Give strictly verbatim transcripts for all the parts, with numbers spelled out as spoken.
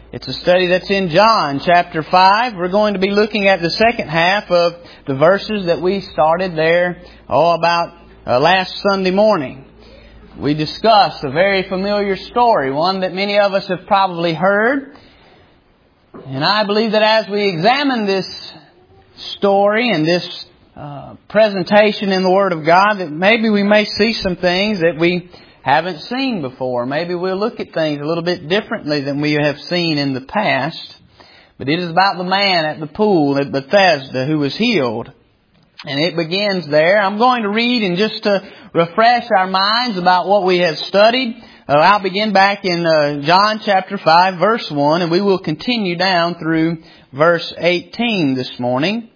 It's a study that's in John chapter five. We're going to be looking at the second half of the verses that we started there, oh, about uh, last Sunday morning. We discussed a very familiar story, one that many of us have probably heard. And I believe that as we examine this story and this uh, presentation in the Word of God, that maybe we may see some things that we haven't seen before. Maybe we'll look at things a little bit differently than we have seen in the past. But it is about the man at the pool at Bethesda who was healed. And it begins there. I'm going to read and just to refresh our minds about what we have studied. Uh, I'll begin back in uh, John chapter five, verse one, and we will continue down through verse eighteen this morning.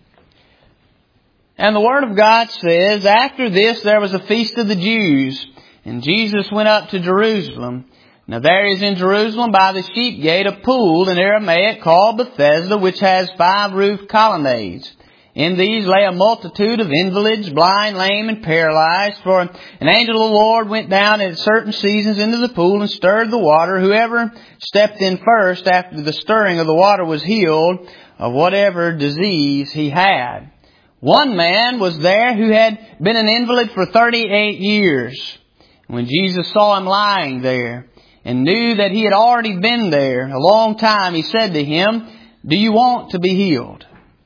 And the Word of God says, "After this there was a feast of the Jews, and Jesus went up to Jerusalem. Now there is in Jerusalem by the sheep gate a pool in Aramaic called Bethesda, which has five roofed colonnades. In these lay a multitude of invalids, blind, lame, and paralyzed. For an angel of the Lord went down at certain seasons into the pool and stirred the water. Whoever stepped in first after the stirring of the water was healed of whatever disease he had. One man was there who had been an invalid for thirty-eight years. When Jesus saw him lying there and knew that he had already been there a long time, he said to him, 'Do you want to be healed?'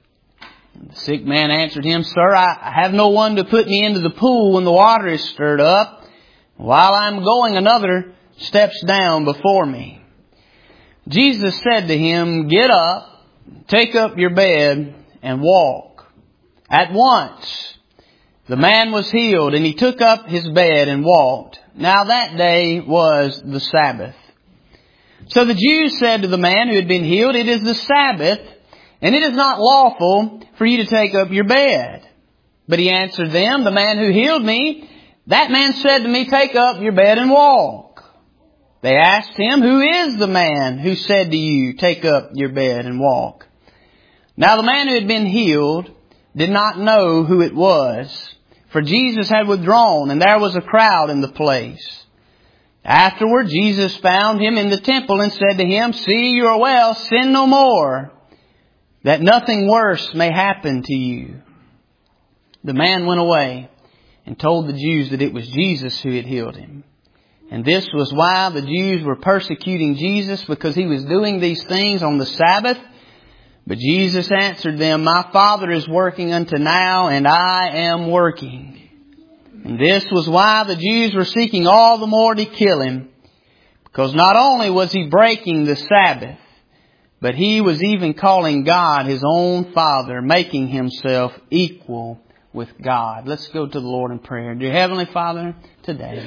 The sick man answered him, 'Sir, I have no one to put me into the pool when the water is stirred up. While I am going, another steps down before me.' Jesus said to him, 'Get up, take up your bed, and walk.' At once the man was healed, and he took up his bed and walked. Now that day was the Sabbath. So the Jews said to the man who had been healed, 'It is the Sabbath, and it is not lawful for you to take up your bed.' But he answered them, 'The man who healed me, that man said to me, take up your bed and walk.' They asked him, 'Who is the man who said to you, take up your bed and walk?' Now the man who had been healed did not know who it was, for Jesus had withdrawn, and there was a crowd in the place. Afterward, Jesus found him in the temple and said to him, 'See, you are well, sin no more, that nothing worse may happen to you.' The man went away and told the Jews that it was Jesus who had healed him. And this was why the Jews were persecuting Jesus, because he was doing these things on the Sabbath. But Jesus answered them, 'My Father is working unto now, and I am working.' And this was why the Jews were seeking all the more to kill him, because not only was he breaking the Sabbath, but he was even calling God his own Father, making himself equal with God." Let's go to the Lord in prayer. Dear Heavenly Father, today,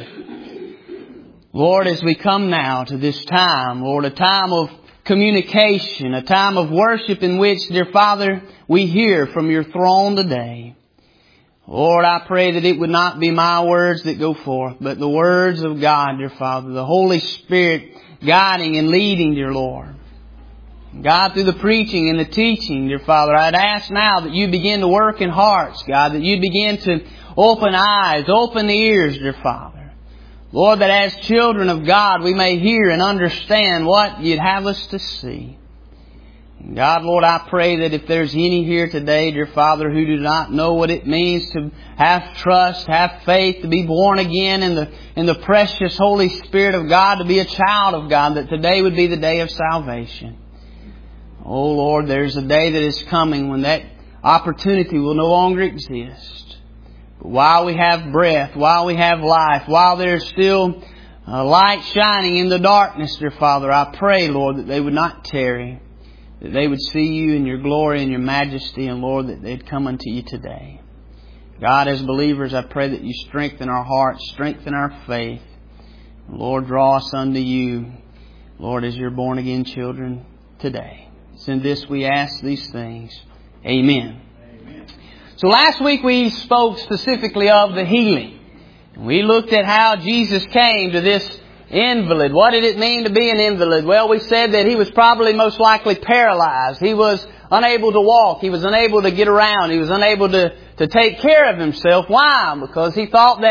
Lord, as we come now to this time, Lord, a time of communication, a time of worship in which, dear Father, we hear from your throne today. Lord, I pray that it would not be my words that go forth, but the words of God, dear Father, the Holy Spirit guiding and leading, dear Lord. God, through the preaching and the teaching, dear Father, I'd ask now that you begin to work in hearts, God, that you begin to open eyes, open ears, dear Father. Lord, that as children of God, we may hear and understand what you'd have us to see. And God, Lord, I pray that if there's any here today, dear Father, who do not know what it means to have trust, have faith, to be born again in the, in the precious Holy Spirit of God, to be a child of God, that today would be the day of salvation. Oh Lord, there's a day that is coming when that opportunity will no longer exist. But while we have breath, while we have life, while there's still a light shining in the darkness, dear Father, I pray, Lord, that they would not tarry, that they would see you in your glory and your majesty, and Lord, that they'd come unto you today. God, as believers, I pray that you strengthen our hearts, strengthen our faith. Lord, draw us unto you, Lord, as your born again children today. It's in this we ask these things. Amen. Amen. So last week we spoke specifically of the healing. We looked at how Jesus came to this invalid. What did it mean to be an invalid? Well, we said that he was probably most likely paralyzed. He was unable to walk. He was unable to get around. He was unable to, to take care of himself. Why? Because he thought that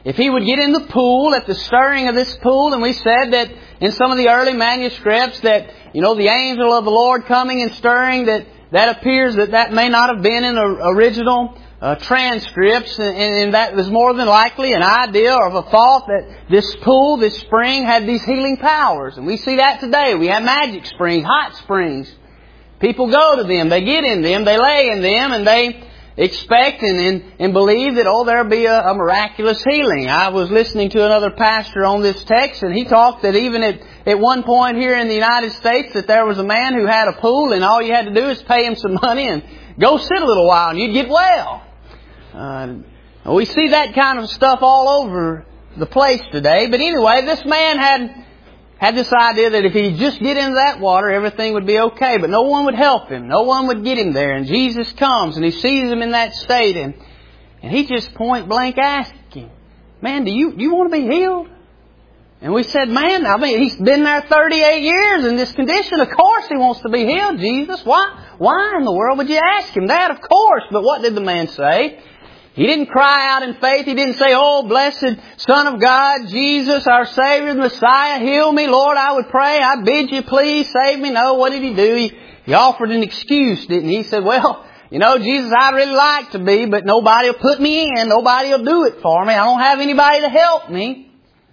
if he would get in the pool, at the stirring of this pool, and we said that in some of the early manuscripts that, you know, the angel of the Lord coming and stirring, that that appears that that may not have been in the original uh, transcripts, and, and that was more than likely an idea or a thought that this pool, this spring, had these healing powers. And we see that today. We have magic springs, hot springs. People go to them, they get in them, they lay in them, and they expect and, and, and believe that, oh, there'll be a, a miraculous healing. I was listening to another pastor on this text, and he talked that even at, at one point here in the United States that there was a man who had a pool, and all you had to do is pay him some money and go sit a little while and you'd get well. Uh, we see that kind of stuff all over the place today. But anyway, this man had had this idea that if he'd just get into that water, everything would be okay. But no one would help him. No one would get him there. And Jesus comes and he sees him in that state. And, and he just point blank asks him, man, do you, do you want to be healed? And we said, man, I mean, he's been there thirty-eight years in this condition. Of course he wants to be healed, Jesus. Why, why in the world would you ask him that? Of course. But what did the man say? He didn't cry out in faith. He didn't say, oh, blessed Son of God, Jesus, our Savior, the Messiah, heal me, Lord, I would pray. I bid you, please save me. No, what did he do? He, he offered an excuse, didn't he? He said, well, you know, Jesus, I'd really like to be, but nobody will put me in. Nobody will do it for me. I don't have anybody to help me.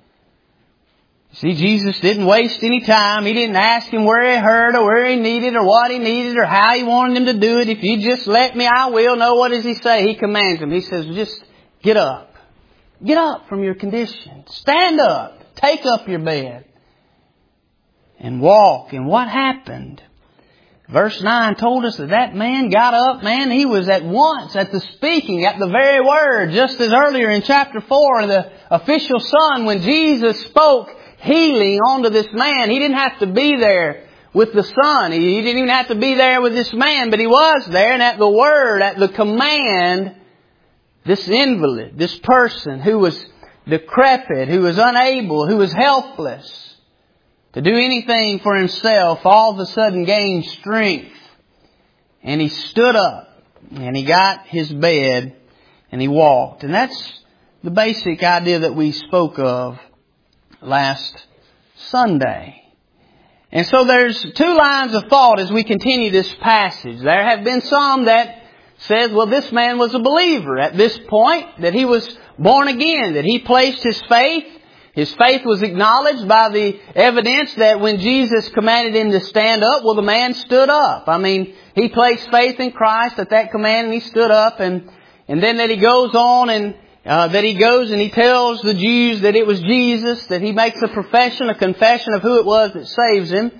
See, Jesus didn't waste any time. He didn't ask him where he hurt or where he needed or what he needed or how he wanted him to do it. If you just let me, I will. No, what does he say? He commands him. He says, just get up. Get up from your condition. Stand up. Take up your bed. And walk. And what happened? Verse nine told us that that man got up, man. He was at once at the speaking, at the very word. Just as earlier in chapter four, the official son, when Jesus spoke healing onto this man, he didn't have to be there with the son. He didn't even have to be there with this man, but he was there. And at the word, at the command, this invalid, this person who was decrepit, who was unable, who was helpless to do anything for himself, all of a sudden gained strength. And he stood up and he got his bed and he walked. And that's the basic idea that we spoke of last Sunday. And so there's two lines of thought as we continue this passage. There have been some that says, well, this man was a believer at this point, that he was born again, that he placed his faith. His faith was acknowledged by the evidence that when Jesus commanded him to stand up, well, the man stood up. I mean, he placed faith in Christ at that command and he stood up. And, and then that he goes on and Uh, that he goes and he tells the Jews that it was Jesus, that he makes a profession, a confession of who it was that saves him.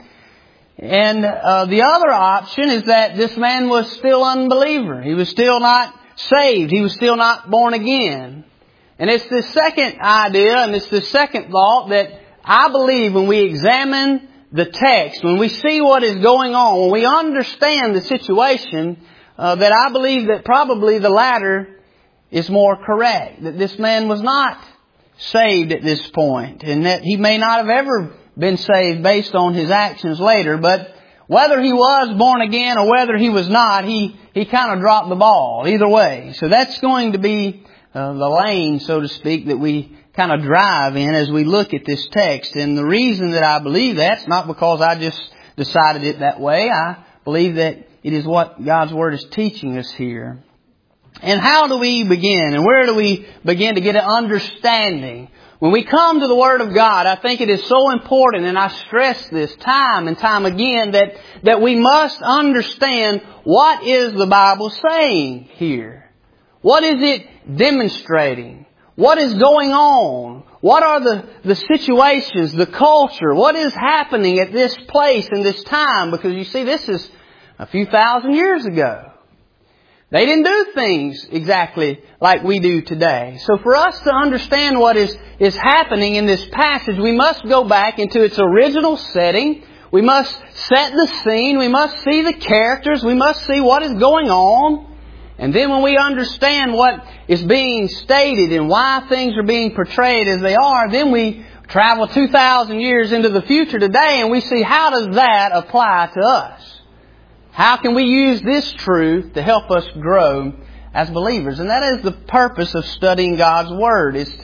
And uh, the other option is that this man was still unbeliever. He was still not saved. He was still not born again. And it's the second idea and it's the second thought that I believe when we examine the text, when we see what is going on, when we understand the situation, uh, that I believe that probably the latter is more correct. That this man was not saved at this point, and that he may not have ever been saved based on his actions later. But whether he was born again or whether he was not, he, he kind of dropped the ball either way. So that's going to be uh, the lane, so to speak, that we kind of drive in as we look at this text. And the reason that I believe that's not because I just decided it that way. I believe that it is what God's Word is teaching us here. And how do we begin? And where do we begin to get an understanding? When we come to the Word of God, I think it is so important, and I stress this time and time again, that, that we must understand what is the Bible saying here. What is it demonstrating? What is going on? What are the, the situations, the culture? What is happening at this place and this time? Because you see, this is a few thousand years ago. They didn't do things exactly like we do today. So for us to understand what is, is happening in this passage, we must go back into its original setting. We must set the scene. We must see the characters. We must see what is going on. And then when we understand what is being stated and why things are being portrayed as they are, then we travel two thousand years into the future today and we see how does that apply to us. How can we use this truth to help us grow as believers? And that is the purpose of studying God's Word, is to,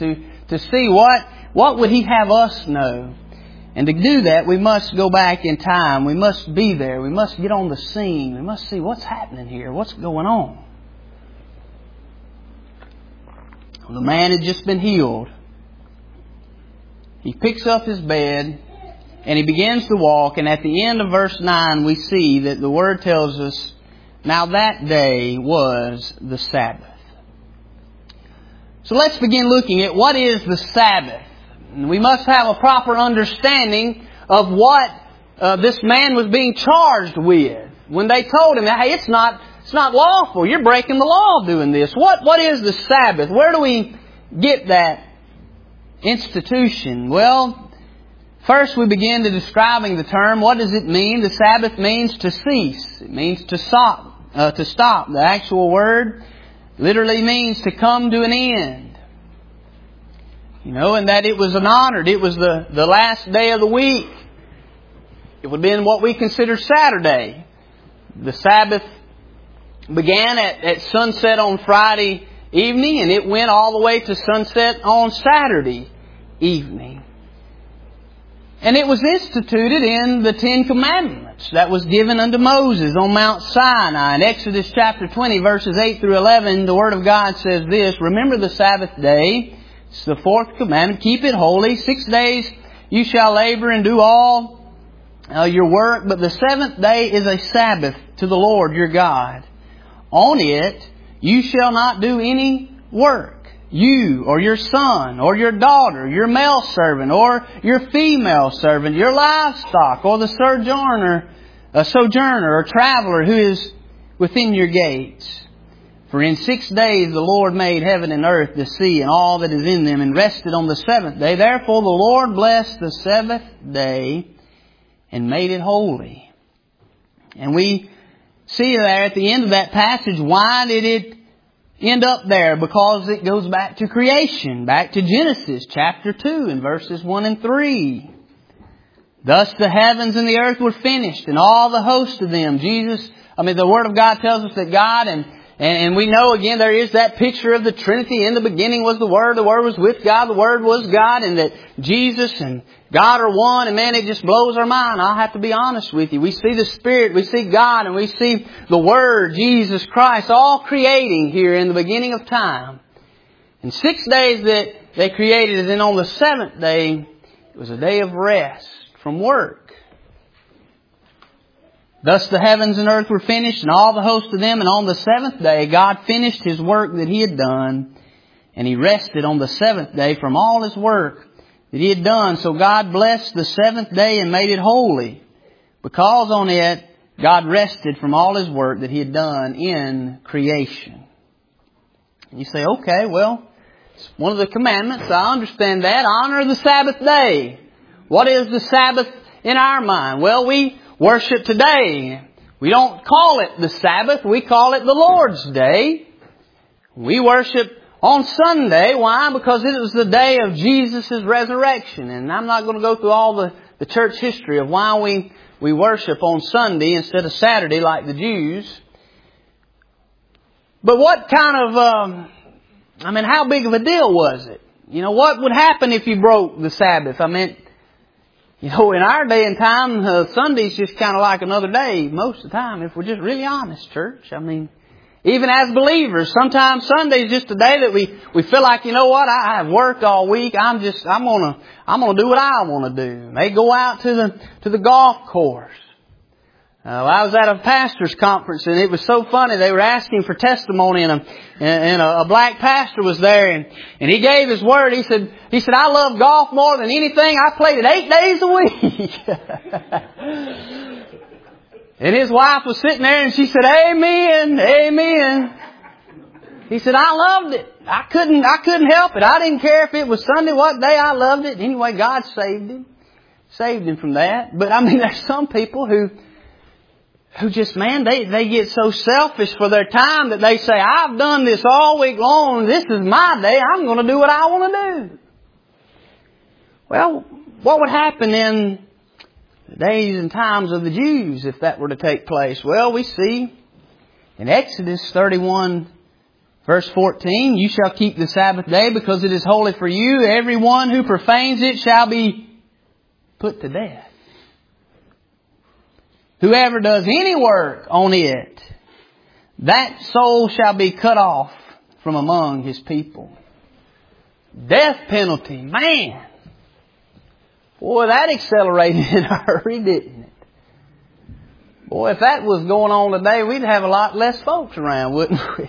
to see what, what would He have us know. And to do that, we must go back in time. We must be there. We must get on the scene. We must see what's happening here. What's going on? The man had just been healed. He picks up his bed and he begins to walk. And at the end of verse nine, we see that the Word tells us, now that day was the Sabbath. So let's begin looking at what is the Sabbath. And we must have a proper understanding of what uh, this man was being charged with. When they told him, hey, it's not, it's not lawful. You're breaking the law doing this. What, what is the Sabbath? Where do we get that institution? Well, first we begin to describing the term. What does it mean? The Sabbath means to cease. It means to stop. Uh, to stop. The actual word literally means to come to an end. You know, and that it was an honored. It was the, the last day of the week. It would have been what we consider Saturday. The Sabbath began at, at sunset on Friday evening, and it went all the way to sunset on Saturday evening. And it was instituted in the Ten Commandments that was given unto Moses on Mount Sinai. In Exodus chapter twenty, verses eight through eleven, the Word of God says this, remember the Sabbath day. It's the fourth commandment. Keep it holy. Six days you shall labor and do all uh, your work. But the seventh day is a Sabbath to the Lord your God. On it you shall not do any work. You or your son or your daughter, your male servant or your female servant, your livestock or the sojourner, a sojourner or traveler who is within your gates. For in six days the Lord made heaven and earth, the sea, and all that is in them, and rested on the seventh day. Therefore the Lord blessed the seventh day and made it holy. And we see there at the end of that passage, why did it end up there? Because it goes back to creation, back to Genesis chapter two and verses one and three. Thus the heavens and the earth were finished, and all the host of them. Jesus, I mean, the Word of God tells us that God, and, and, and we know again there is that picture of the Trinity. In the beginning was the Word, the Word was with God, the Word was God, and that Jesus and God are one. And man, it just blows our mind. I'll have to be honest with you. We see the Spirit, we see God, and we see the Word, Jesus Christ, all creating here in the beginning of time. In six days that they created, and then on the seventh day, it was a day of rest from work. Thus the heavens and earth were finished, and all the host of them. And on the seventh day, God finished His work that He had done, and He rested on the seventh day from all His work that He had done. So God blessed the seventh day and made it holy, because on it God rested from all His work that He had done in creation. And you say, okay, well, it's one of the commandments. I understand that. Honor the Sabbath day. What is the Sabbath in our mind? Well, we worship today. We don't call it the Sabbath. We call it the Lord's Day. We worship on Sunday. Why? Because it was the day of Jesus' resurrection. And I'm not going to go through all the, the church history of why we, we worship on Sunday instead of Saturday like the Jews. But what kind of, um, I mean, how big of a deal was it? You know, what would happen if you broke the Sabbath? I mean, you know, in our day and time, uh, Sunday's just kind of like another day most of the time, if we're just really honest, church. I mean, even as believers, sometimes Sunday's just a day that we, we feel like, you know what, I have worked all week. I'm just, I'm gonna, I'm gonna do what I want to do. They go out to the, to the golf course. Uh, I was at a pastor's conference, and it was so funny. They were asking for testimony, and a, and a, a black pastor was there, and, and he gave his word. He said, he said, I love golf more than anything. I played it eight days a week. And his wife was sitting there, and she said, amen, amen. He said, I loved it. I couldn't, I couldn't help it. I didn't care if it was Sunday, what day. I loved it. Anyway, God saved him, saved him from that. But I mean, there's some people who, Who just, man, they, they get so selfish for their time that they say, I've done this all week long. This is my day. I'm going to do what I want to do. Well, what would happen in the days and times of the Jews if that were to take place? Well, we see in Exodus thirty-one Verse fourteen, you shall keep the Sabbath day because it is holy for you. Everyone who profanes it shall be put to death. Whoever does any work on it, that soul shall be cut off from among his people. Death penalty, man. Boy, that accelerated in a hurry, didn't it? Boy, if that was going on today, we'd have a lot less folks around, wouldn't we?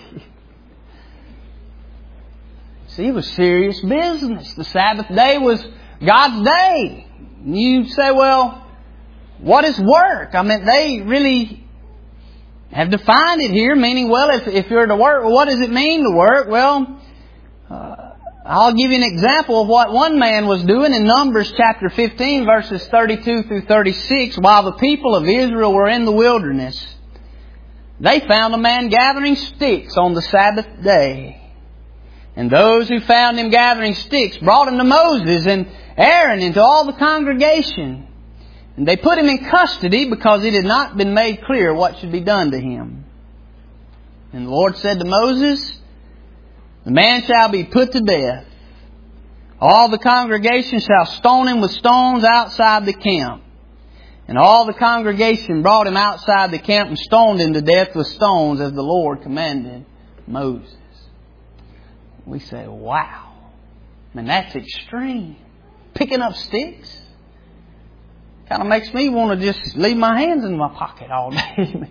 See, it was serious business. The Sabbath day was God's day. You say, well, what is work? I mean, they really have defined it here, meaning, well, if, if you're to work, well, what does it mean to work? Well, uh, I'll give you an example of what one man was doing in Numbers chapter fifteen, verses thirty-two through thirty-six. While the people of Israel were in the wilderness, they found a man gathering sticks on the Sabbath day. And those who found him gathering sticks brought him to Moses and Aaron and to all the congregation. And they put him in custody because it had not been made clear what should be done to him. And the Lord said to Moses, the man shall be put to death. All the congregation shall stone him with stones outside the camp. And all the congregation brought him outside the camp and stoned him to death with stones as the Lord commanded Moses. We say, wow. I mean, that's extreme. Picking up sticks. Kind of makes me want to just leave my hands in my pocket all day.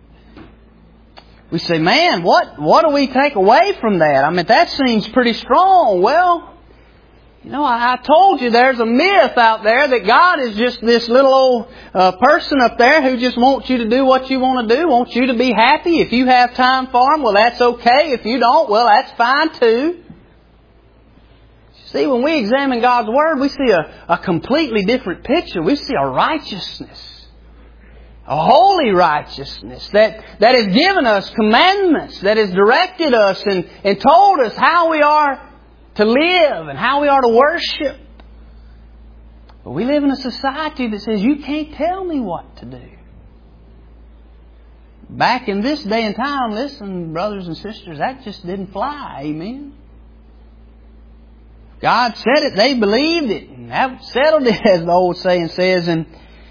We say, man, what, what do we take away from that? I mean, that seems pretty strong. Well, you know, I, I told you there's a myth out there that God is just this little old uh, person up there who just wants you to do what you want to do, wants you to be happy. If you have time for Him, well, that's okay. If you don't, well, that's fine too. See, when we examine God's Word, we see a, a completely different picture. We see a righteousness, a holy righteousness that, that has given us commandments, that has directed us and, and told us how we are to live and how we are to worship. But we live in a society that says, you can't tell me what to do. Back in this day and time, listen, brothers and sisters, that just didn't fly. Amen. God said it, they believed it, and that settled it, as the old saying says. And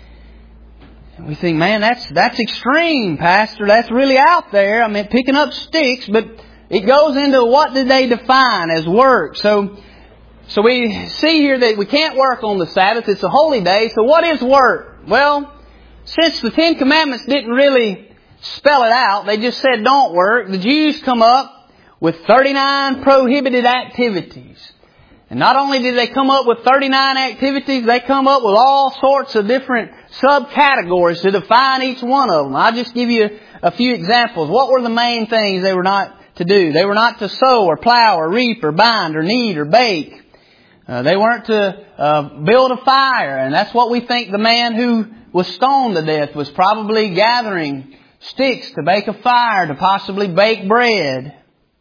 we think, man, that's that's extreme, Pastor. That's really out there. I mean, picking up sticks, but it goes into what did they define as work. So, so we see here that we can't work on the Sabbath. It's a holy day. So what is work? Well, since the Ten Commandments didn't really spell it out, they just said don't work. The Jews come up with thirty-nine prohibited activities. And not only did they come up with thirty-nine activities, they come up with all sorts of different subcategories to define each one of them. I'll just give you a few examples. What were the main things they were not to do? They were not to sow or plow or reap or bind or knead or bake. Uh, they weren't to uh, build a fire. And that's what we think the man who was stoned to death was probably gathering sticks to bake a fire, to possibly bake bread.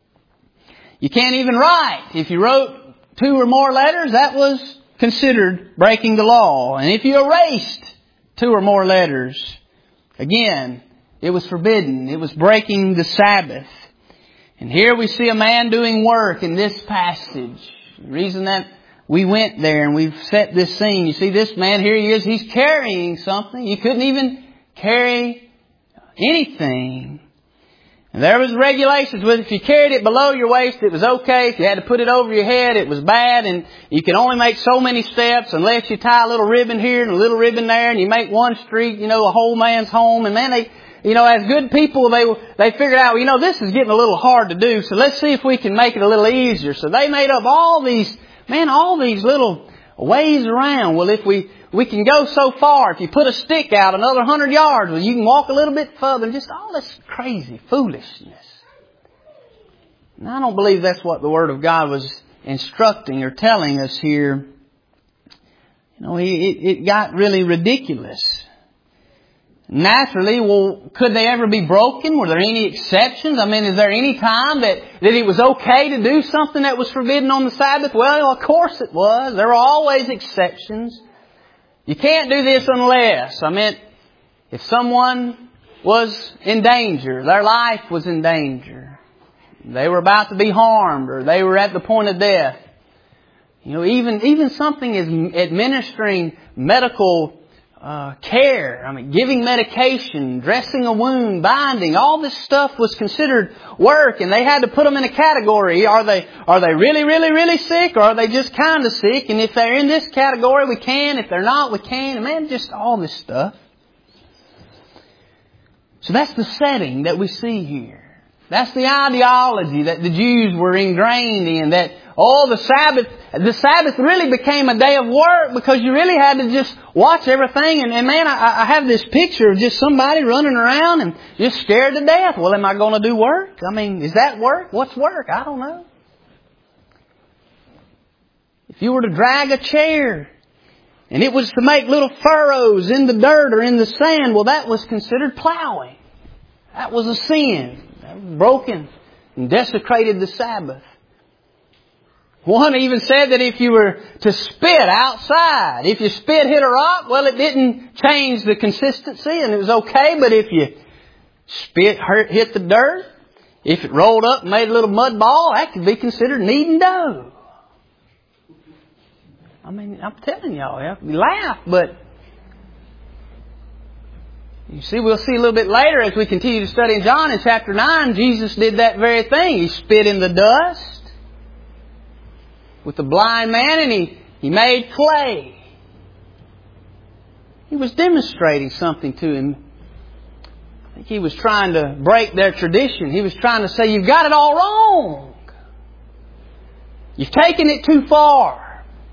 You can't even write. If you wrote two or more letters, that was considered breaking the law. And if you erased two or more letters, again, it was forbidden. It was breaking the Sabbath. And here we see a man doing work in this passage. The reason that we went there and we've set this scene, you see this man, here he is, he's carrying something. He couldn't even carry anything. And there was regulations with if you carried it below your waist, it was okay. If you had to put it over your head, it was bad. And you could only make so many steps unless you tie a little ribbon here and a little ribbon there, and you make one street, you know, a whole man's home. And man, they, you know, as good people, they they figured out, well, you know, this is getting a little hard to do, so let's see if we can make it a little easier. So they made up all these, man, all these little ways around. Well, if we we can go so far, if you put a stick out another hundred yards, well, you can walk a little bit further. Just all this crazy foolishness. And I don't believe that's what the Word of God was instructing or telling us here. You know, it, it got really ridiculous. Naturally, well, could they ever be broken? Were there any exceptions? I mean, is there any time that, that it was okay to do something that was forbidden on the Sabbath? Well, of course it was. There were always exceptions. You can't do this unless, I mean, if someone was in danger, their life was in danger. They were about to be harmed, or they were at the point of death. You know, even, even something as administering medical uh, care, I mean, giving medication, dressing a wound, binding, all this stuff was considered work, and they had to put them in a category. Are they, are they really, really, really sick, or are they just kind of sick? And if they're in this category, we can. If they're not, we can. And man, just all this stuff. So that's the setting that we see here. That's the ideology that the Jews were ingrained in, that, oh, the Sabbath, the Sabbath really became a day of work because you really had to just watch everything. And, and man, I, I have this picture of just somebody running around and just scared to death. Well, am I going to do work? I mean, is that work? What's work? I don't know. If you were to drag a chair and it was to make little furrows in the dirt or in the sand, well, that was considered plowing. That was a sin. Broken and desecrated the Sabbath. One even said that if you were to spit outside, if your spit hit a rock, well, it didn't change the consistency and it was okay. But if you spit hurt, hit the dirt, if it rolled up and made a little mud ball, that could be considered kneading dough. I mean, I'm telling y'all, we laugh, but you see, we'll see a little bit later as we continue to study in John in chapter nine, Jesus did that very thing. He spit in the dust with the blind man and he, he made clay. He was demonstrating something to him. I think he was trying to break their tradition. He was trying to say, you've got it all wrong. You've taken it too far.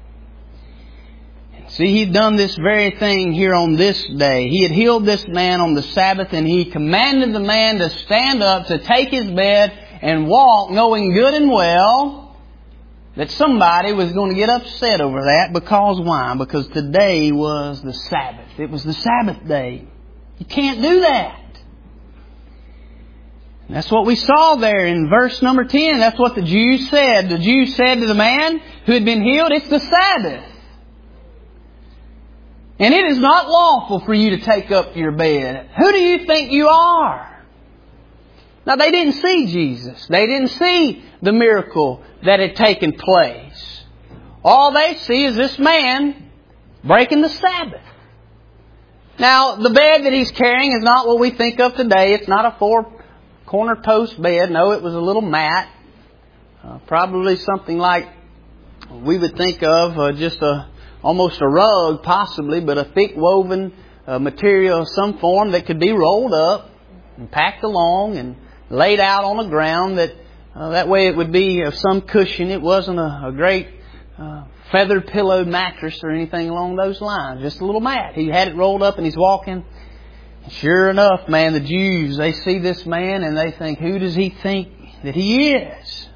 See, He'd done this very thing here on this day. He had healed this man on the Sabbath and He commanded the man to stand up, to take his bed and walk, knowing good and well that somebody was going to get upset over that. Because why? Because today was the Sabbath. It was the Sabbath day. You can't do that. And that's what we saw there in verse number ten. That's what the Jews said. The Jews said to the man who had been healed, it's the Sabbath. And it is not lawful for you to take up your bed. Who do you think you are? Now, they didn't see Jesus. They didn't see the miracle that had taken place. All they see is this man breaking the Sabbath. Now, the bed that he's carrying is not what we think of today. It's not a four-corner post bed. No, it was a little mat. Uh, probably something like we would think of uh, just a almost a rug, possibly, but a thick woven uh, material of some form that could be rolled up and packed along and laid out on the ground. That uh, that way it would be of some cushion. It wasn't a, a great uh, feather pillowed mattress or anything along those lines. Just a little mat. He had it rolled up and he's walking. And sure enough, man, the Jews, they see this man and they think, who does he think that he is?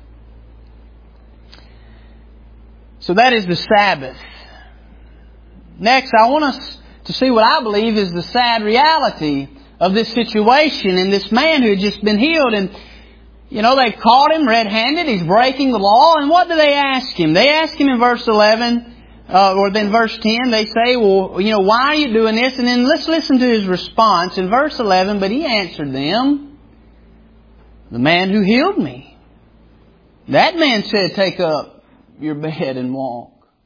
So that is the Sabbath. Next, I want us to see what I believe is the sad reality of this situation and this man who had just been healed. And, you know, they've caught him red-handed. He's breaking the law. And what do they ask him? They ask him in verse eleven, uh, or then verse ten, they say, well, you know, why are you doing this? And then let's listen to his response in verse eleven. But he answered them, the man who healed me. That man said, take up your bed and walk.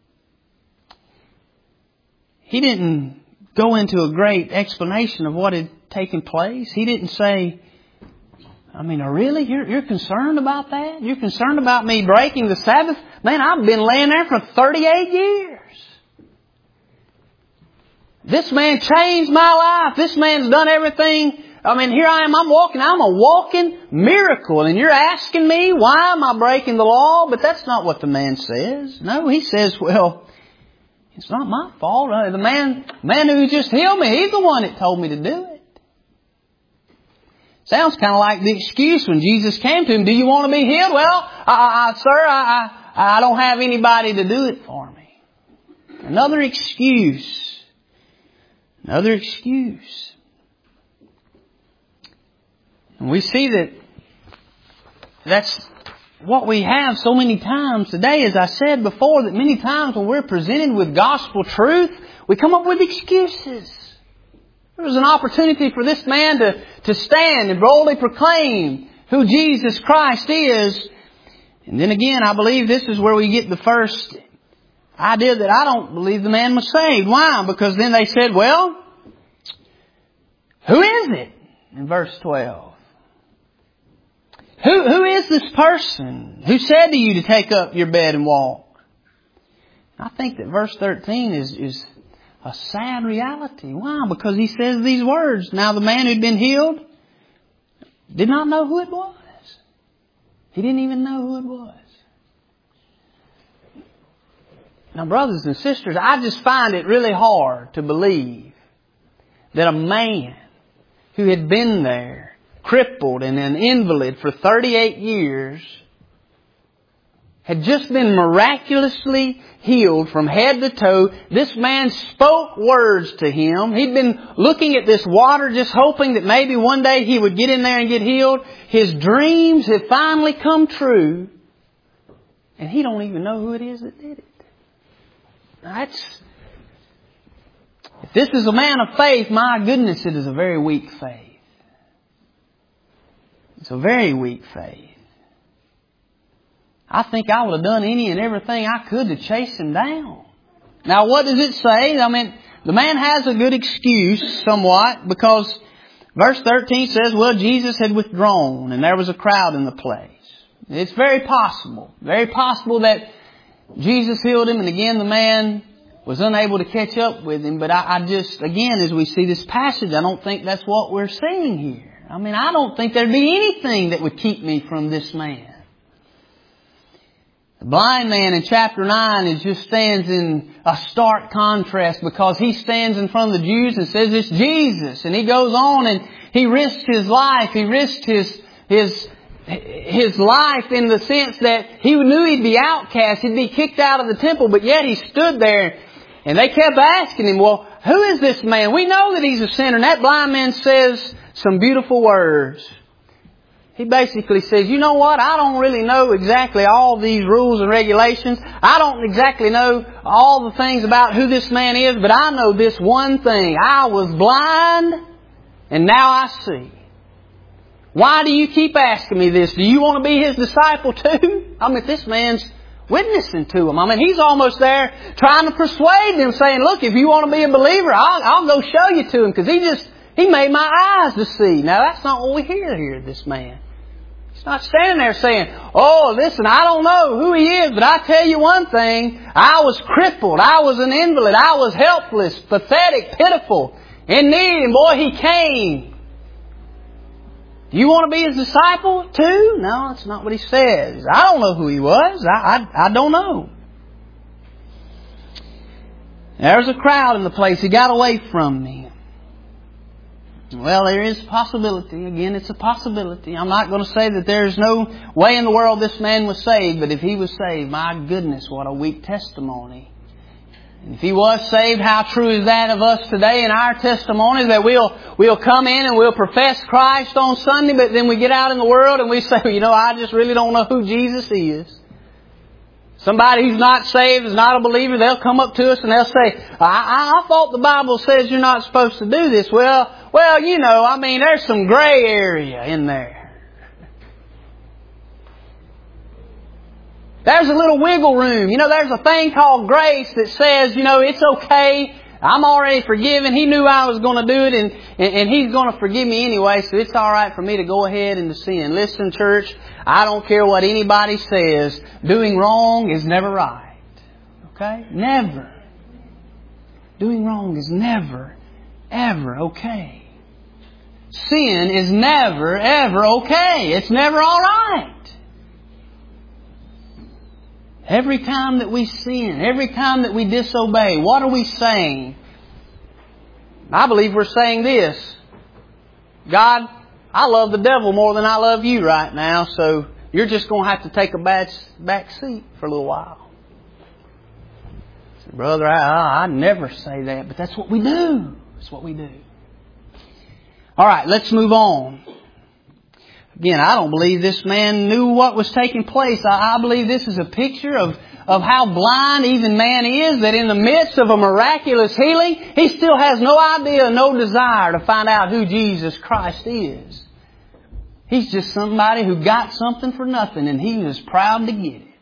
He didn't go into a great explanation of what had taken place. He didn't say, I mean, really? You're, you're concerned about that? You're concerned about me breaking the Sabbath? Man, I've been laying there for thirty-eight years. This man changed my life. This man's done everything. I mean, here I am. I'm walking. I'm a walking miracle. And you're asking me, why am I breaking the law? But that's not what the man says. No, he says, well, it's not my fault. The man, man who just healed me, he's the one that told me to do it. Sounds kind of like the excuse when Jesus came to him. Do you want to be healed? Well, I, I, sir, I, I, I don't have anybody to do it for me. Another excuse. Another excuse. And we see that that's what we have so many times today. As I said before, that many times when we're presented with gospel truth, we come up with excuses. There was an opportunity for this man to, to stand and boldly proclaim who Jesus Christ is. And then again, I believe this is where we get the first idea that I don't believe the man was saved. Why? Because then they said, well, who is it? In verse twelve. Who, who is this person who said to you to take up your bed and walk? I think that verse thirteen is, is a sad reality. Why? Because he says these words. Now the man who'd been healed did not know who it was. He didn't even know who it was. Now, brothers and sisters, I just find it really hard to believe that a man who had been there, crippled and an invalid for thirty-eight years, had just been miraculously healed from head to toe. This man spoke words to him. He'd been looking at this water just hoping that maybe one day he would get in there and get healed. His dreams had finally come true. And he don't even know who it is that did it. That's, if this is a man of faith, my goodness, it is a very weak faith. It's a very weak faith. I think I would have done any and everything I could to chase him down. Now, what does it say? I mean, the man has a good excuse somewhat, because verse thirteen says, well, Jesus had withdrawn and there was a crowd in the place. It's very possible, very possible that Jesus healed him, and again, the man was unable to catch up with him. But I, I just, again, as we see this passage, I don't think that's what we're seeing here. I mean, I don't think there'd be anything that would keep me from this man. The blind man in chapter nine is just stands in a stark contrast, because he stands in front of the Jews and says it's Jesus. And he goes on and he risks his life. He risked his, his, his life in the sense that he knew he'd be outcast. He'd be kicked out of the temple, but yet he stood there and they kept asking him, well, who is this man? We know that he's a sinner. And that blind man says some beautiful words. He basically says, you know what? I don't really know exactly all these rules and regulations. I don't exactly know all the things about who this man is, but I know this one thing. I was blind and now I see. Why do you keep asking me this? Do you want to be his disciple too? I mean, this man's witnessing to him. I mean, he's almost there trying to persuade them, saying, look, if you want to be a believer, I'll, I'll go show you to him, because he just, he made my eyes to see. Now, that's not what we hear here, this man. He's not standing there saying, oh, listen, I don't know who he is, but I tell you one thing, I was crippled, I was an invalid, I was helpless, pathetic, pitiful, in need, and boy, he came. Do you want to be his disciple too? No, that's not what he says. I don't know who he was. I, I, I don't know. There's a crowd in the place. He got away from me. Well, there is a possibility. Again, it's a possibility. I'm not going to say that there's no way in the world this man was saved, but if he was saved, my goodness, what a weak testimony. And if he was saved, how true is that of us today in our testimony, that we'll we'll come in and we'll profess Christ on Sunday, but then we get out in the world and we say, well, you know, I just really don't know who Jesus is. Somebody who's not saved, is not a believer, they'll come up to us and they'll say, I, I thought the Bible says you're not supposed to do this. Well, well, you know, I mean, there's some gray area in there. There's a little wiggle room. You know, there's a thing called grace that says, you know, it's okay. I'm already forgiven. He knew I was going to do it, and, and, and He's going to forgive me anyway, so it's all right for me to go ahead and to sin. Listen, church, I don't care what anybody says. Doing wrong is never right. Okay? Never. Doing wrong is never, ever okay. Sin is never, ever okay. It's never all right. Every time that we sin, every time that we disobey, what are we saying? I believe we're saying this. God, I love the devil more than I love you right now, so you're just going to have to take a back, back seat for a little while. I said, Brother, I, I never say that, but that's what we do. That's what we do. All right, let's move on. Again, I don't believe this man knew what was taking place. I, I believe this is a picture of, of how blind even man is, that in the midst of a miraculous healing, he still has no idea, no desire to find out who Jesus Christ is. He's just somebody who got something for nothing, and he was proud to get it.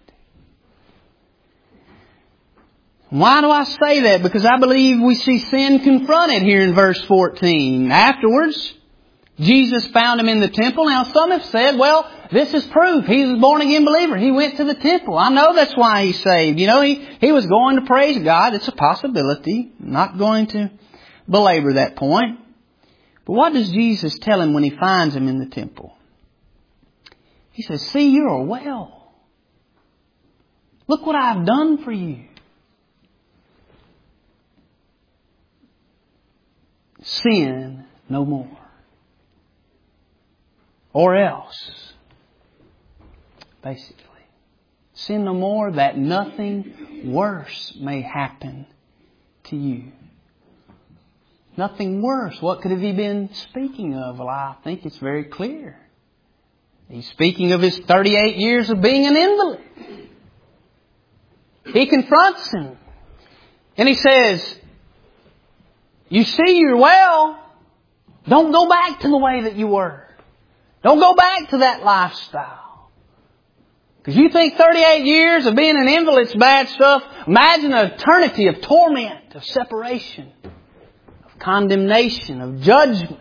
Why do I say that? Because I believe we see sin confronted here in verse fourteen. Afterwards, Jesus found him in the temple. Now some have said, well, this is proof. He's a born again believer. He went to the temple. I know that's why he's saved. You know, he, he was going to praise God. It's a possibility. I'm not going to belabor that point. But what does Jesus tell him when he finds him in the temple? He says, see, you are well. Look what I've done for you. Sin no more. Or else, basically, sin no more that nothing worse may happen to you. Nothing worse. What could have he been speaking of? Well, I think it's very clear. He's speaking of his thirty-eight years of being an invalid. He confronts him. And he says, you see you're well. Don't go back to the way that you were. Don't go back to that lifestyle. Because you think thirty-eight years of being an invalid's bad stuff. Imagine an eternity of torment, of separation, of condemnation, of judgment.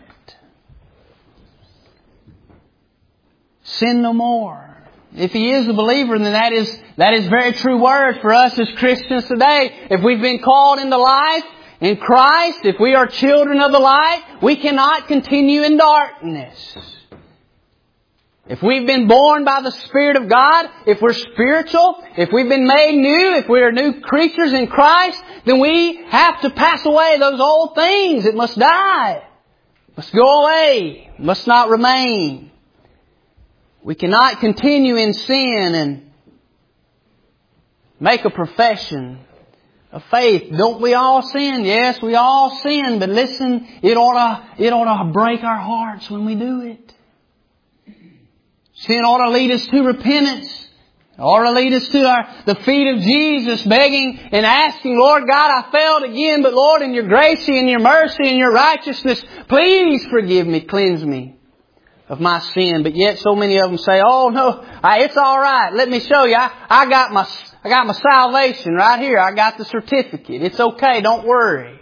Sin no more. If he is a believer, then that is, that is very true word for us as Christians today. If we've been called into life in Christ, if we are children of the light, we cannot continue in darkness. If we've been born by the Spirit of God, if we're spiritual, if we've been made new, if we are new creatures in Christ, then we have to pass away those old things. It must die. It must go away. It must not remain. We cannot continue in sin and make a profession of faith. Don't we all sin? Yes, we all sin. But listen, it ought to, it ought to break our hearts when we do it. Sin ought to lead us to repentance. It ought to lead us to our, the feet of Jesus, begging and asking, Lord God, I failed again, but Lord, in your grace and your mercy and your righteousness, please forgive me, cleanse me of my sin. But yet so many of them say, oh no, it's all right. Let me show you. I, I got my, I got my salvation right here. I got the certificate. It's okay. Don't worry.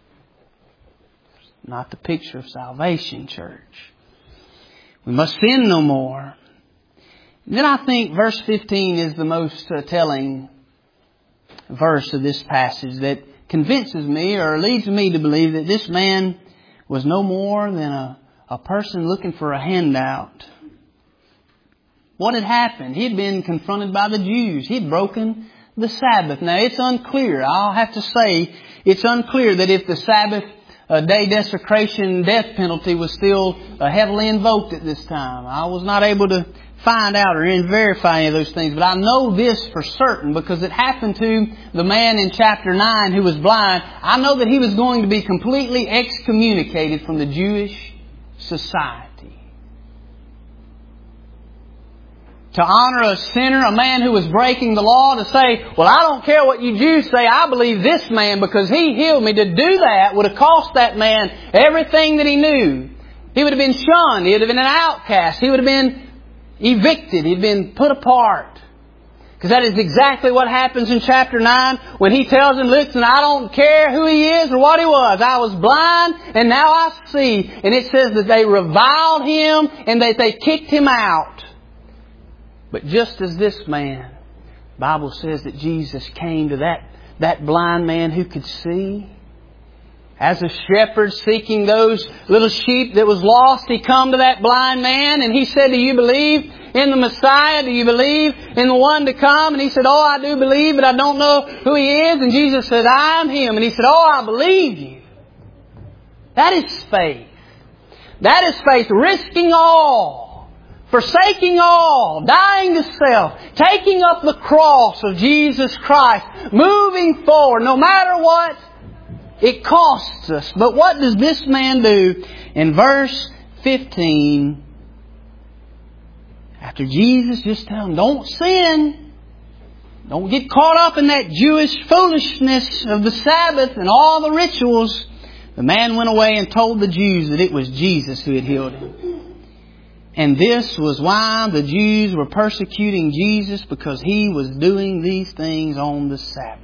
Not the picture of salvation, church. We must sin no more. And then I think verse fifteen is the most uh, telling verse of this passage that convinces me or leads me to believe that this man was no more than a, a person looking for a handout. What had happened? He had been confronted by the Jews. He had broken the Sabbath. Now it's unclear. I'll have to say it's unclear that if the Sabbath uh, day desecration death penalty was still uh, heavily invoked at this time. I was not able to find out or verify any of those things. But I know this for certain because it happened to the man in chapter nine who was blind. I know that he was going to be completely excommunicated from the Jewish society. To honor a sinner, a man who was breaking the law, to say, well, I don't care what you Jews say, I believe this man because he healed me. To do that would have cost that man everything that he knew. He would have been shunned. He would have been an outcast. He would have been evicted. He'd been put apart. Because that is exactly what happens in chapter nine when he tells him, listen, I don't care who he is or what he was. I was blind and now I see. And it says that they reviled him and that they kicked him out. But just as this man, the Bible says that Jesus came to that, that blind man who could see. As a shepherd seeking those little sheep that was lost, He come to that blind man and He said, do you believe in the Messiah? Do you believe in the one to come? And he said, oh, I do believe, but I don't know who He is. And Jesus said, I am Him. And he said, oh, I believe you. That is faith. That is faith, risking all, forsaking all, dying to self, taking up the cross of Jesus Christ, moving forward, no matter what it costs us. But what does this man do? In verse fifteen, after Jesus just tells him, don't sin, don't get caught up in that Jewish foolishness of the Sabbath and all the rituals, the man went away and told the Jews that it was Jesus who had healed him. And this was why the Jews were persecuting Jesus, because He was doing these things on the Sabbath.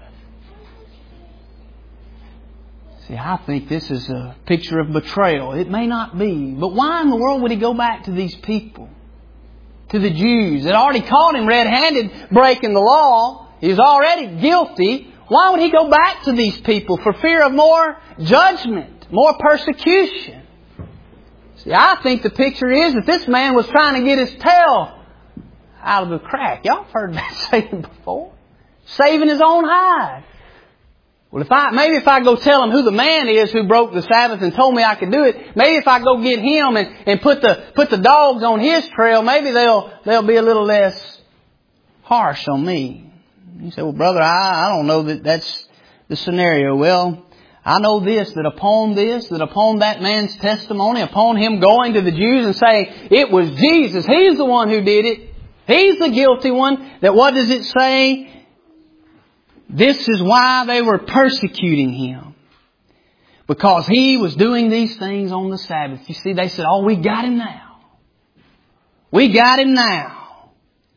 See, I think this is a picture of betrayal. It may not be. But why in the world would He go back to these people? To the Jews that already caught Him red-handed breaking the law. He was already guilty. Why would He go back to these people? For fear of more judgment, more persecution. See, I think the picture is that this man was trying to get his tail out of the crack. Y'all have heard that saying before. Saving his own hide. Well, if I, maybe if I go tell him who the man is who broke the Sabbath and told me I could do it, maybe if I go get him and, and put the, put the dogs on his trail, maybe they'll, they'll be a little less harsh on me. You say, well, brother, I, I don't know that that's the scenario. Well, I know this, that upon this, that upon that man's testimony, upon him going to the Jews and saying, it was Jesus, He's the one who did it, He's the guilty one, that what does it say? This is why they were persecuting Him. Because He was doing these things on the Sabbath. You see, they said, oh, we got Him now. We got Him now.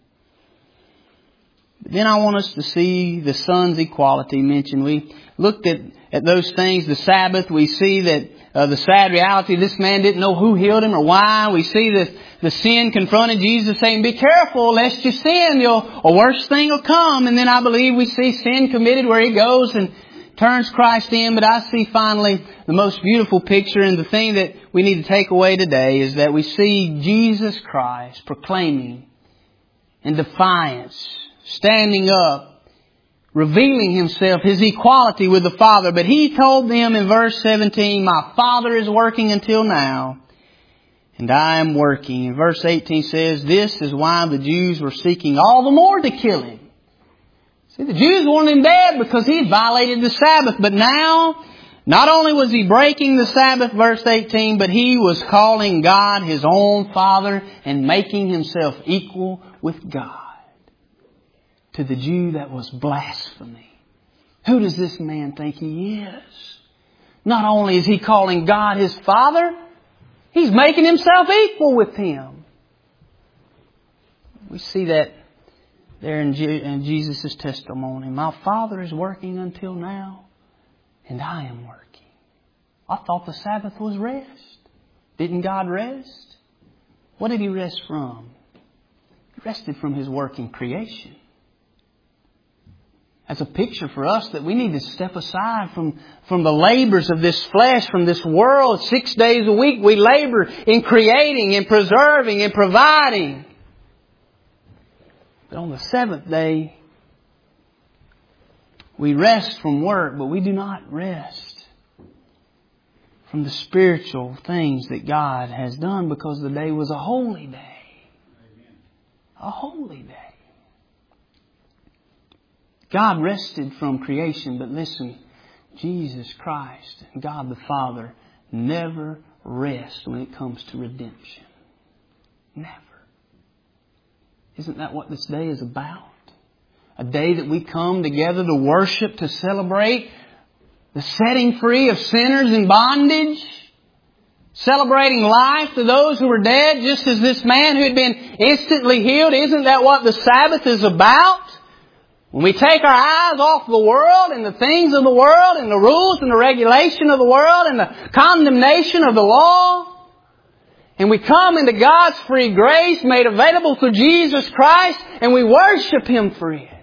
But then I want us to see the Son's equality mentioned. We looked at, at those things, the Sabbath. We see that uh, the sad reality, this man didn't know who healed him or why. We see that the sin confronted Jesus saying, be careful lest you sin, you'll, a worse thing will come. And then I believe we see sin committed where he goes and turns Christ in. But I see finally the most beautiful picture, and the thing that we need to take away today is that we see Jesus Christ proclaiming in defiance, standing up, revealing Himself, His equality with the Father. But He told them in verse seventeen, my Father is working until now, and I am working. And verse eighteen says, this is why the Jews were seeking all the more to kill Him. See, the Jews wanted Him dead because He had violated the Sabbath. But now, not only was He breaking the Sabbath, verse eighteen, but He was calling God His own Father and making Himself equal with God. To the Jew, that was blasphemy. Who does this man think he is? Not only is he calling God His Father, he's making Himself equal with Him. We see that there in, Je- in Jesus' testimony. My Father is working until now, and I am working. I thought the Sabbath was rest. Didn't God rest? What did He rest from? He rested from His work in creation. That's a picture for us that we need to step aside from, from the labors of this flesh, from this world. Six days a week we labor in creating, in preserving, in providing. But on the seventh day, we rest from work, but we do not rest from the spiritual things that God has done, because the day was a holy day. A holy day. God rested from creation, but listen, Jesus Christ and God the Father never rest when it comes to redemption. Never. Isn't that what this day is about? A day that we come together to worship, to celebrate the setting free of sinners in bondage. Celebrating life to those who were dead, just as this man who had been instantly healed. Isn't that what the Sabbath is about? When we take our eyes off the world and the things of the world and the rules and the regulation of the world and the condemnation of the law, and we come into God's free grace made available through Jesus Christ, and we worship Him for it.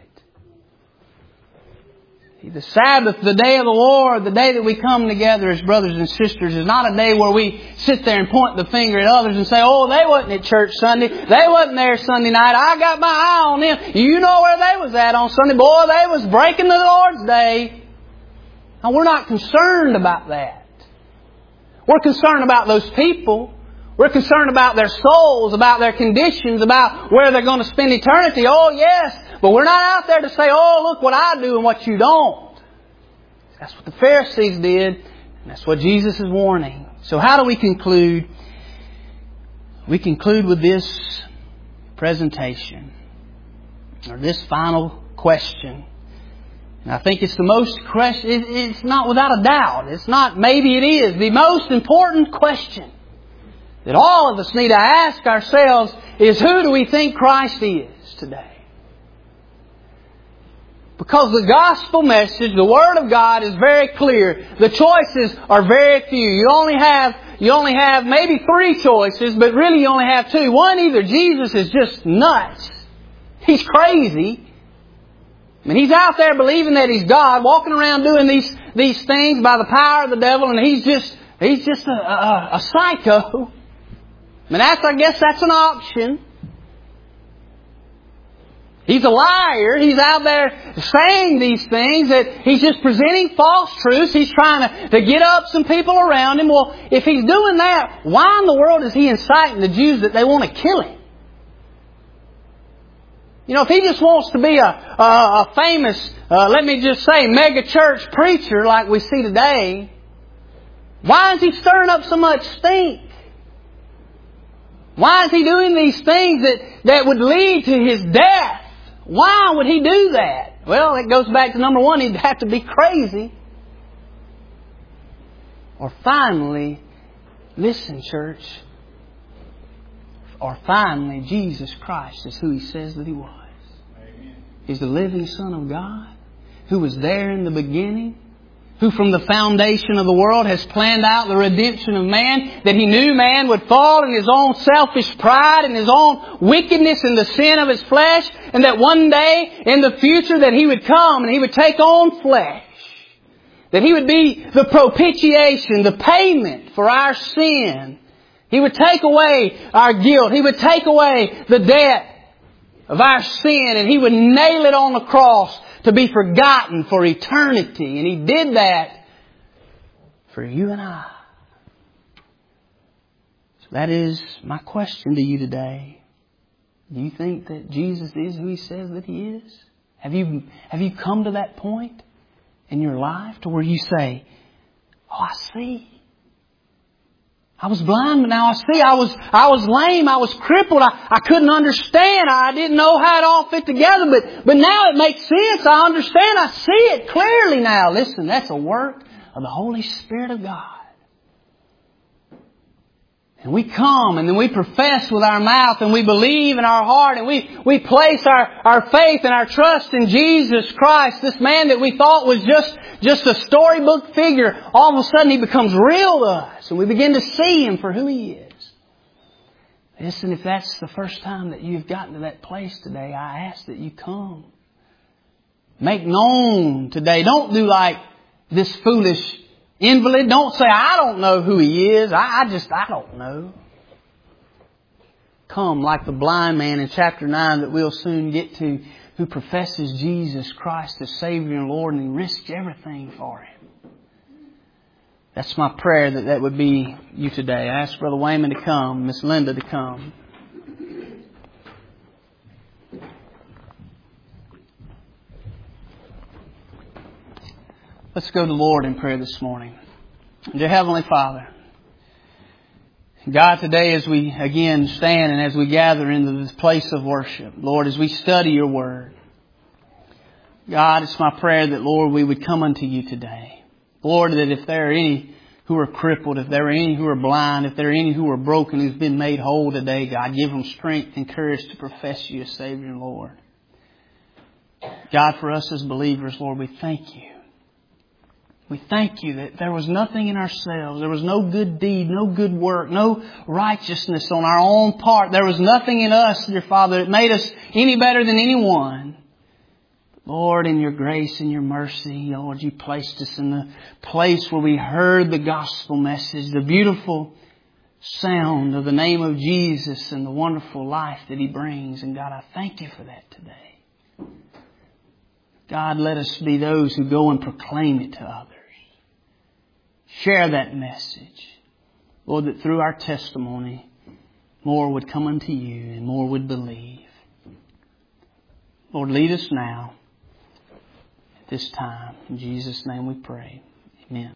The Sabbath, the day of the Lord, the day that we come together as brothers and sisters, is not a day where we sit there and point the finger at others and say, oh, they wasn't at church Sunday. They wasn't there Sunday night. I got my eye on them. You know where they was at on Sunday. Boy, they was breaking the Lord's day. Now, we're not concerned about that. We're concerned about those people. We're concerned about their souls, about their conditions, about where they're going to spend eternity. Oh, yes. But we're not out there to say, oh, look what I do and what you don't. That's what the Pharisees did. And that's what Jesus is warning. So how do we conclude? We conclude with this presentation, or this final question. And I think it's the most question, it's not without a doubt. It's not maybe it is. The most important question that all of us need to ask ourselves is, who do we think Christ is today? Because the gospel message, the Word of God, is very clear. The choices are very few. You only have, you only have maybe three choices, but really you only have two. One, either Jesus is just nuts. He's crazy. I mean, He's out there believing that He's God, walking around doing these, these things by the power of the devil, and He's just, He's just a, a, a psycho. I mean, that's, I guess that's an option. He's a liar. He's out there saying these things, that He's just presenting false truths. He's trying to, to get up some people around Him. Well, if He's doing that, why in the world is He inciting the Jews that they want to kill Him? You know, if He just wants to be a, a, a famous, uh, let me just say, mega church preacher like we see today, why is He stirring up so much stink? Why is He doing these things that, that would lead to His death? Why would He do that? Well, it goes back to number one, He'd have to be crazy. Or finally, listen, church, or finally, Jesus Christ is who He says that He was. Amen. He's the living Son of God, who was there in the beginning, who from the foundation of the world has planned out the redemption of man, that He knew man would fall in his own selfish pride and his own wickedness and the sin of his flesh, and that one day in the future that He would come and He would take on flesh. That He would be the propitiation, the payment for our sin. He would take away our guilt. He would take away the debt of our sin, and He would nail it on the cross to be forgotten for eternity. And He did that for you and I. So that is my question to you today. Do you think that Jesus is who He says that He is? Have you, have you come to that point in your life to where you say, oh, I see. I was blind, but now I see. I was, I was lame. I was crippled. I, I couldn't understand. I didn't know how it all fit together. But, but now it makes sense. I understand. I see it clearly now. Listen, that's a work of the Holy Spirit of God. And we come and then we profess with our mouth and we believe in our heart and we, we place our, our faith and our trust in Jesus Christ. This man that we thought was just, just a storybook figure, all of a sudden He becomes real to us and we begin to see Him for who He is. Listen, if that's the first time that you've gotten to that place today, I ask that you come. Make known today. Don't do like this foolish invalid. Don't say, I don't know who He is. I, I just, I don't know. Come like the blind man in chapter nine that we'll soon get to, who professes Jesus Christ as Savior and Lord, and he risks everything for Him. That's my prayer, that that would be you today. I ask Brother Wayman to come, Miss Linda to come. Let's go to the Lord in prayer this morning. Dear Heavenly Father, God, today as we again stand and as we gather into this place of worship, Lord, as we study Your Word, God, it's my prayer that, Lord, we would come unto You today. Lord, that if there are any who are crippled, if there are any who are blind, if there are any who are broken, who's been made whole today, God, give them strength and courage to profess You as Savior and Lord. God, for us as believers, Lord, we thank You. We thank You that there was nothing in ourselves. There was no good deed, no good work, no righteousness on our own part. There was nothing in us, dear Father, that made us any better than anyone. Lord, in Your grace and Your mercy, Lord, You placed us in the place where we heard the gospel message, the beautiful sound of the name of Jesus and the wonderful life that He brings. And God, I thank You for that today. God, let us be those who go and proclaim it to others. Share that message. Lord, that through our testimony, more would come unto You and more would believe. Lord, lead us now at this time. In Jesus' name we pray. Amen.